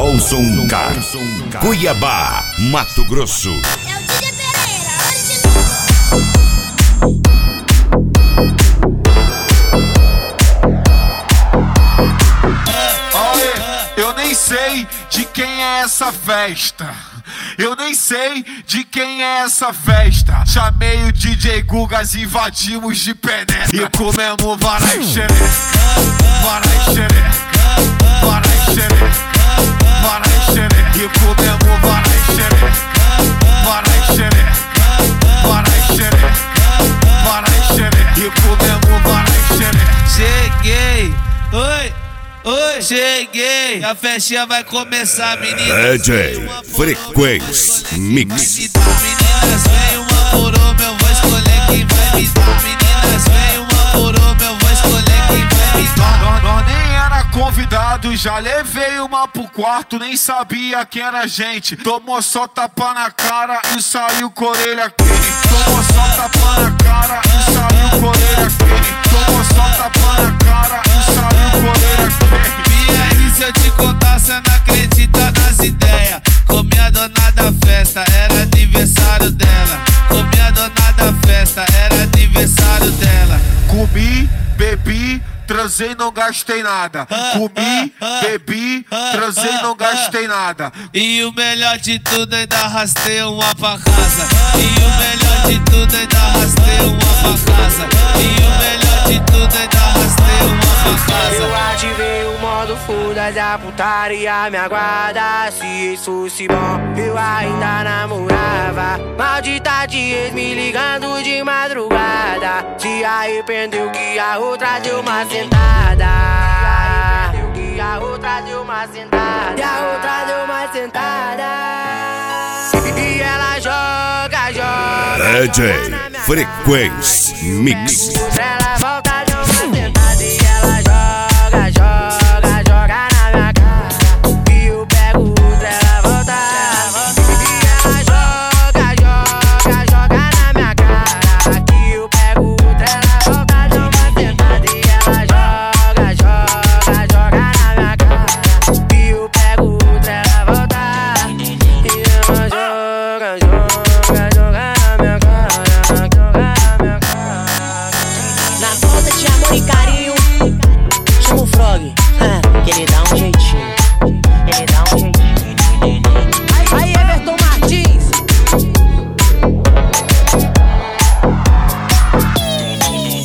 Olson Car, Cuiabá, Mato Grosso. É o DJ Pereira, original. Eu nem sei de quem é essa festa. Eu nem sei de quem é essa festa. Chamei o DJ Gugas, invadimos de penetra e comemos varai xereca, varai xereca, varai xereca, varai xereca. E comemos varai xereca, varai xereca, varai xereca, varai xereca. E comemos varai xereca. Cheguei, oi. Oi, cheguei, a festinha vai começar, meninas. DJ Frequência Mix. Meninas, vem uma por uma, eu vou escolher quem vai me dar. Meninas, vem uma por uma, eu vou escolher quem vai me dar. Nós nem era convidado, já levei uma pro quarto, nem sabia quem era a gente. Tomou só tapa na cara e saiu com orelha quente. Tomou só tapa na cara e saiu com orelha quente. Tomou só tapa na cara e saiu com orelha quente. E aí, se eu te contar, cê não acredita nas ideias. Comi a dona da festa, era aniversário dela. Comi a dona da festa, era aniversário dela. Comi, bebi, transei, não gastei nada. Comi, bebi, transei, não gastei nada. E o melhor de tudo, ainda arrastei uma pra casa. E o melhor de tudo, ainda arrastei uma pra casa. E o melhor de tudo, ainda arrastei uma pra casa. Eu ativei o modo foda da putaria, me aguarda. Se isso fosse bom, eu ainda namorava. Maldita de ex me ligando de madrugada. Se arrependeu que a outra deu uma sentada. Que a outra deu uma sentada. E a outra deu uma sentada. E ela joga, joga. DJ Frequência Mix. Ela volta, deu uma sentada. E ela joga, joga, joga na minha cara. E eu pego outra, ela volta. E ela joga, joga, joga na minha cara. E eu pego outra, ela volta, deu uma sentada. E ela joga, joga, joga na minha cara. E eu pego outra, ela volta. E ela joga, joga, joga na minha cara. Joga na minha cara. Na falta de amor e carinho, chama o Frog, que ele dá um jeitinho.